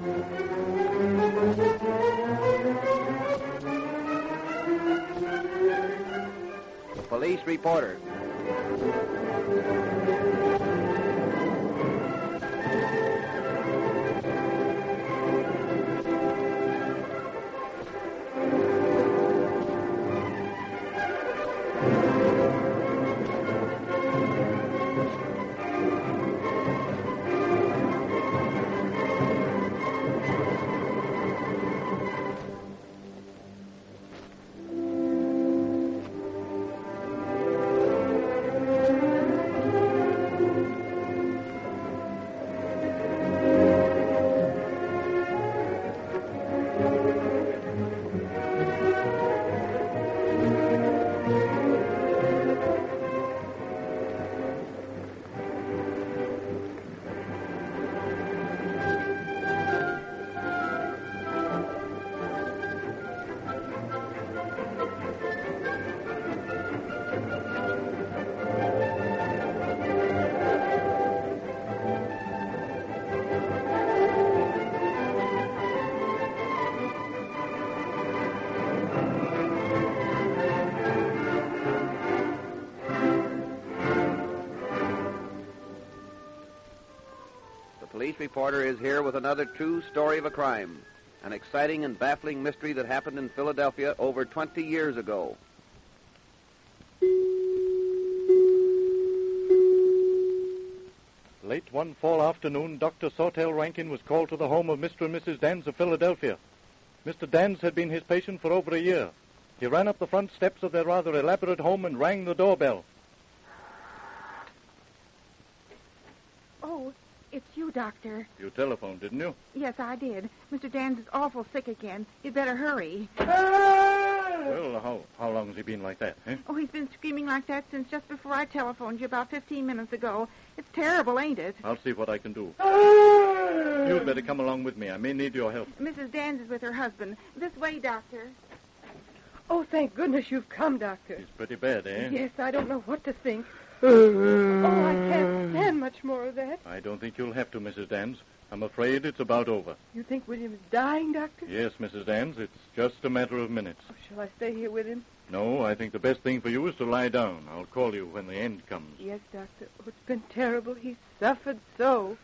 The Police Reporter. Police Reporter is here with another true story of a crime, an exciting and baffling mystery that happened in Philadelphia over 20 years ago. Late one fall afternoon, Dr. Sawtelle Rankin was called to the home of Mr. and Mrs. Dans of Philadelphia. Mr. Dans had been his patient for over a year. He ran up the front steps of their rather elaborate home and rang the doorbell. Oh, it's you, Doctor. You telephoned, didn't you? Yes, I did. Mr. Dans is awful sick again. You'd better hurry. Well, how long has he been like that, eh? Oh, he's been screaming like that since just before I telephoned you about 15 minutes ago. It's terrible, ain't it? I'll see what I can do. You'd better come along with me. I may need your help. Mrs. Dans is with her husband. This way, Doctor. Oh, thank goodness you've come, Doctor. It's pretty bad, eh? Yes, I don't know what to think. Oh, I can't stand much more of that. I don't think you'll have to, Mrs. Dans. I'm afraid it's about over. You think William's dying, Doctor? Yes, Mrs. Dans. It's just a matter of minutes. Oh, shall I stay here with him? No, I think the best thing for you is to lie down. I'll call you when the end comes. Yes, Doctor. Oh, it's been terrible. He's suffered so.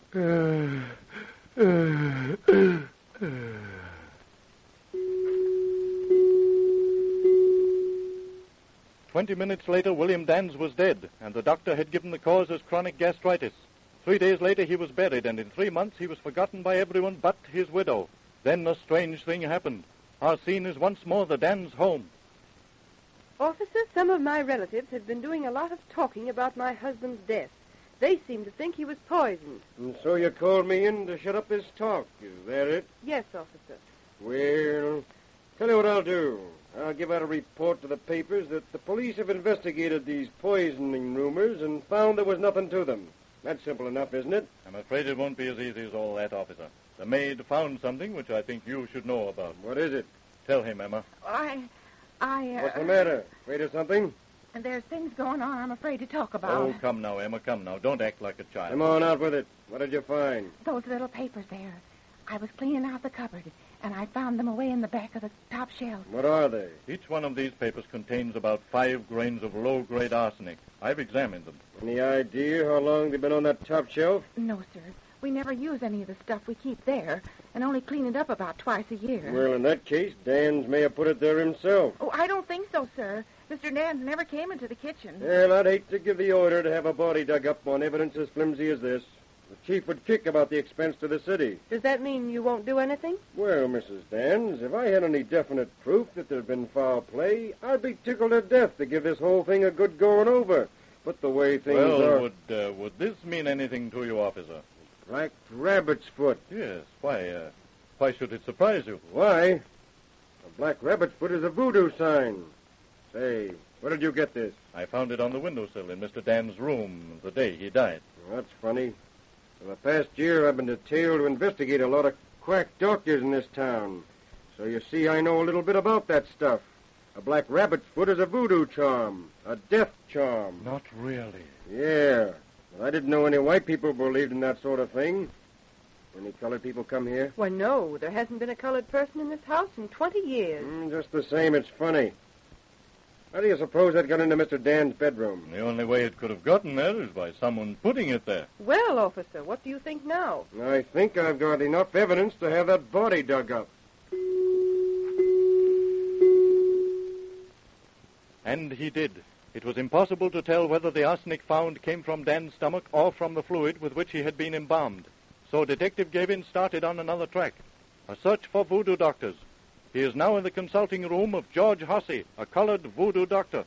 20 minutes later, William Dans was dead, and the doctor had given the cause as chronic gastritis. 3 days later, he was buried, and in 3 months, he was forgotten by everyone but his widow. Then a strange thing happened. Our scene is once more the Dans home. Officer, some of my relatives have been doing a lot of talking about my husband's death. They seem to think he was poisoned. And so you called me in to shut up this talk, is that it? Yes, officer. Well, tell you what I'll do. I'll give out a report to the papers that the police have investigated these poisoning rumors and found there was nothing to them. That's simple enough, isn't it? I'm afraid it won't be as easy as all that, officer. The maid found something which I think you should know about. What is it? Tell him, Emma. What's the matter? Afraid of something? There's things going on I'm afraid to talk about. Oh, come now, Emma, come now. Don't act like a child. Come on, out with it. What did you find? Those little papers there. I was cleaning out the cupboard, and I found them away in the back of the top shelf. What are they? Each one of these papers contains about 5 grains of low-grade arsenic. I've examined them. Any idea how long they've been on that top shelf? No, sir. We never use any of the stuff we keep there, and only clean it up about twice a year. Well, in that case, Dan's may have put it there himself. Oh, I don't think so, sir. Mr. Dans never came into the kitchen. Well, I'd hate to give the order to have a body dug up on evidence as flimsy as this. The chief would kick about the expense to the city. Does that mean you won't do anything? Well, Mrs. Dans, if I had any definite proof that there'd been foul play, I'd be tickled to death to give this whole thing a good going over. But the way things are... Well, would this mean anything to you, officer? Black rabbit's foot. Yes. Why should it surprise you? Why? A black rabbit's foot is a voodoo sign. Say, where did you get this? I found it on the windowsill in Mr. Dan's room the day he died. Well, that's funny. For the past year, I've been detailed to investigate a lot of quack doctors in this town. So you see, I know a little bit about that stuff. A black rabbit's foot is a voodoo charm, a death charm. Not really. Yeah. Well, I didn't know any white people believed in that sort of thing. Any colored people come here? Why, no. There hasn't been a colored person in this house in 20 years. Just the same, it's funny. How do you suppose that got into Mr. Dan's bedroom? The only way it could have gotten there is by someone putting it there. Well, officer, what do you think now? I think I've got enough evidence to have that body dug up. And he did. It was impossible to tell whether the arsenic found came from Dan's stomach or from the fluid with which he had been embalmed. So Detective Gavin started on another track, a search for voodoo doctors. He is now in the consulting room of George Hossey, a colored voodoo doctor.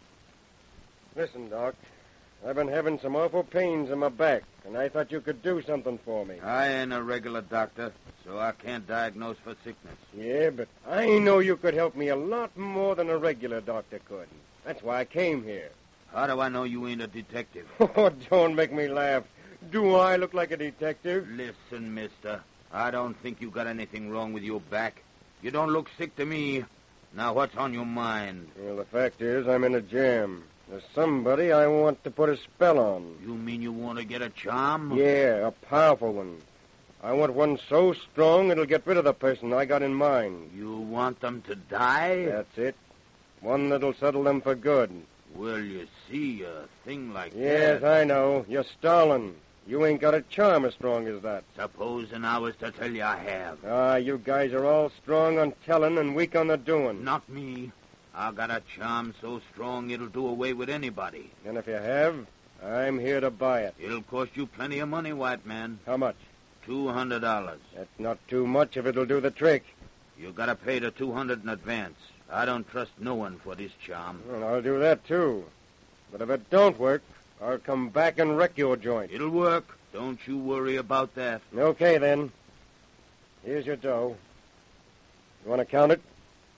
Listen, Doc, I've been having some awful pains in my back, and I thought you could do something for me. I ain't a regular doctor, so I can't diagnose for sickness. Yeah, but I know you could help me a lot more than a regular doctor could. That's why I came here. How do I know you ain't a detective? Oh, don't make me laugh. Do I look like a detective? Listen, mister, I don't think you got anything wrong with your back. You don't look sick to me. Now, what's on your mind? Well, the fact is, I'm in a jam. There's somebody I want to put a spell on. You mean you want to get a charm? Yeah, a powerful one. I want one so strong it'll get rid of the person I got in mind. You want them to die? That's it. One that'll settle them for good. Well, you see, a thing like Yes, that... I know. You're stalling. You ain't got a charm as strong as that. Supposing I was to tell you I have. Ah, you guys are all strong on telling and weak on the doing. Not me. I got a charm so strong it'll do away with anybody. And if you have, I'm here to buy it. It'll cost you plenty of money, white man. How much? $200. That's not too much if it'll do the trick. You gotta pay the $200 in advance. I don't trust no one for this charm. Well, I'll do that, too. But if it don't work, I'll come back and wreck your joint. It'll work. Don't you worry about that. Okay, then. Here's your dough. You want to count it?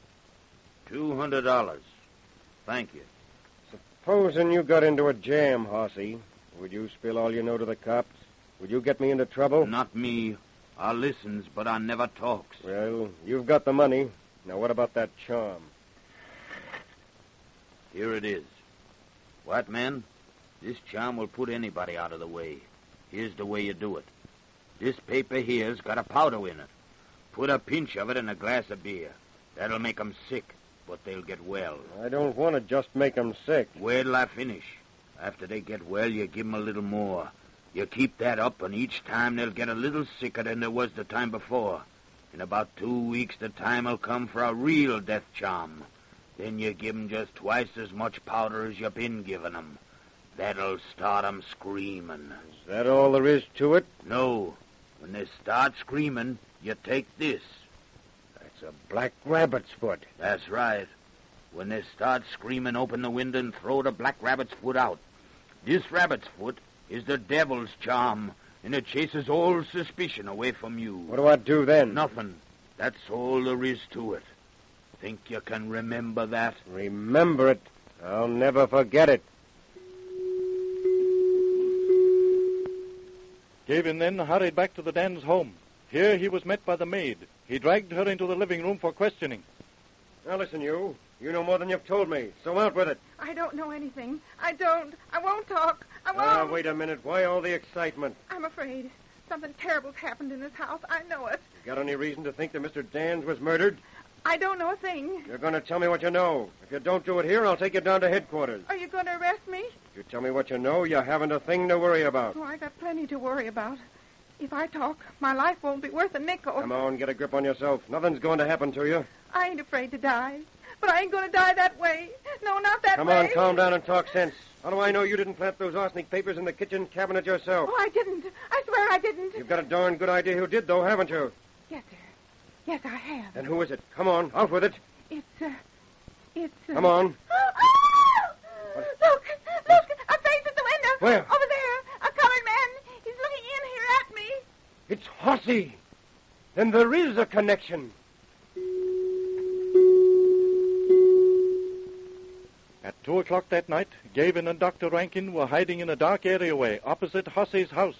$200. Thank you. Supposing you got into a jam, Hossey, would you spill all you know to the cops? Would you get me into trouble? Not me. I listens, but I never talks. Well, you've got the money. Now, what about that charm? Here it is. White man, this charm will put anybody out of the way. Here's the way you do it. This paper here's got a powder in it. Put a pinch of it in a glass of beer. That'll make 'em sick, but they'll get well. I don't want to just make 'em sick. Wait till I finish. After they get well, you give 'em a little more. You keep that up, and each time they'll get a little sicker than they was the time before. In about 2 weeks, the time'll come for a real death charm. Then you give 'em just twice as much powder as you've been giving 'em. That'll start 'em screaming. Is that all there is to it? No. When they start screaming, you take this. That's a black rabbit's foot. That's right. When they start screaming, open the window and throw the black rabbit's foot out. This rabbit's foot is the devil's charm, and it chases all suspicion away from you. What do I do then? Nothing. That's all there is to it. Think you can remember that? Remember it. I'll never forget it. Gavin then hurried back to the Dan's home. Here he was met by the maid. He dragged her into the living room for questioning. Now listen, you. You know more than you've told me, so out with it. I don't know anything. I don't. I won't talk. I won't. Ah, wait a minute. Why all the excitement? I'm afraid. Something terrible's happened in this house. I know it. You got any reason to think that Mr. Dans was murdered? I don't know a thing. You're going to tell me what you know. If you don't do it here, I'll take you down to headquarters. Are you going to arrest me? If you tell me what you know, you haven't a thing to worry about. Oh, I got plenty to worry about. If I talk, my life won't be worth a nickel. Come on, get a grip on yourself. Nothing's going to happen to you. I ain't afraid to die. But I ain't going to die that way. No, not that Come way. on, calm down and talk sense. How do I know you didn't plant those arsenic papers in the kitchen cabinet yourself? Oh, I didn't. I swear I didn't. You've got a darn good idea who did, though, haven't you? Yes, sir. Yes, I have. And who is it? Come on, out with it. It's... Come on. Look, a face at the window. Where? Over there. A colored man. He's looking in here at me. It's Hossey. Then there is a connection. At 2 o'clock that night, Gavin and Dr. Rankin were hiding in a dark areaway opposite Hossey's house.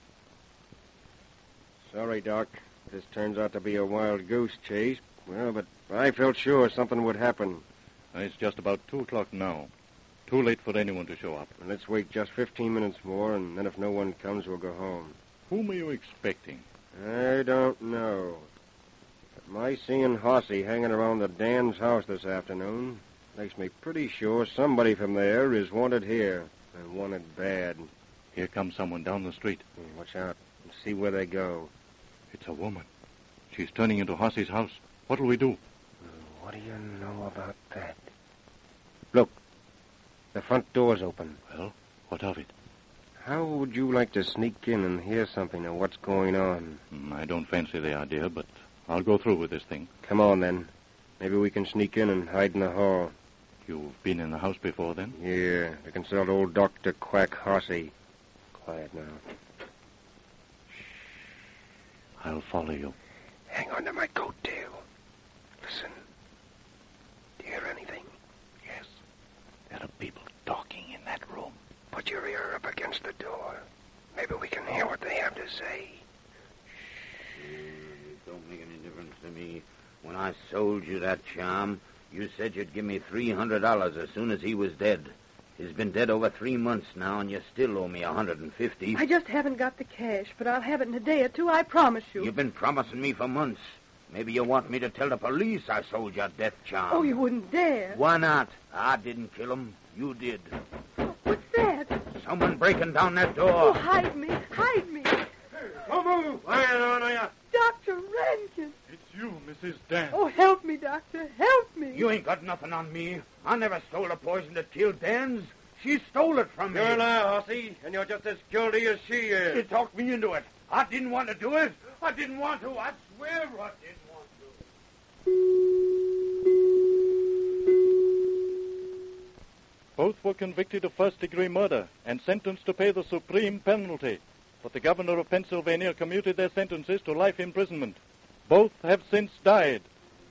Sorry, Doc. This turns out to be a wild goose chase. Well, but I felt sure something would happen. It's just about 2 o'clock now. Too late for anyone to show up. And let's wait just 15 minutes more, and then if no one comes, we'll go home. Whom are you expecting? I don't know. But my seeing Hossy hanging around the Dan's house this afternoon makes me pretty sure somebody from there is wanted here, and wanted bad. Here comes someone down the street. Watch out and see where they go. It's a woman. She's turning into Hossy's house. What'll we do? What do you know about that? Look, the front door's open. Well, what of it? How would you like to sneak in and hear something of what's going on? I don't fancy the idea, but I'll go through with this thing. Come on, then. Maybe we can sneak in and hide in the hall. You've been in the house before, then? Yeah, to consult old Dr. Quack Hossy. Quiet now. I'll follow you. Hang on to my coat tail. Listen. Do you hear anything? Yes. There are people talking in that room. Put your ear up against the door. Maybe we can hear what they have to say. It don't make any difference to me. When I sold you that charm, you said you'd give me $300 as soon as he was dead. He's been dead over 3 months now, and you still owe me $150. I just haven't got the cash, but I'll have it in a day or two, I promise you. You've been promising me for months. Maybe you want me to tell the police I sold your death charm. Oh, you wouldn't dare. Why not? I didn't kill him. You did. What's that? Someone breaking down that Oh, door. hide me. Hide me. Don't move! Iron on you! Dr. Rankin. It's you, Mrs. Dan. Oh, help me, Doctor. Help me. You ain't got nothing on me. I never stole the poison that killed Dan's. She stole it from me. You're now, Hossy, and you're just as guilty as she is. She talked me into it. I didn't want to do it. I didn't want to. I swear I didn't want to. Both were convicted of first-degree murder and sentenced to pay the supreme penalty. But the governor of Pennsylvania commuted their sentences to life imprisonment. Both have since died.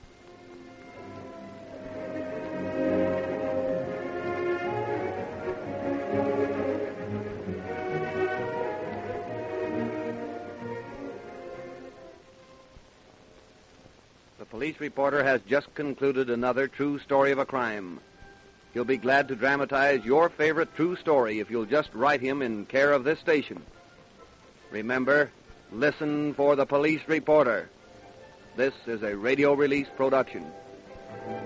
The police reporter has just concluded another true story of a crime. He'll be glad to dramatize your favorite true story if you'll just write him in care of this station. Remember, listen for the police reporter. This is a radio release production.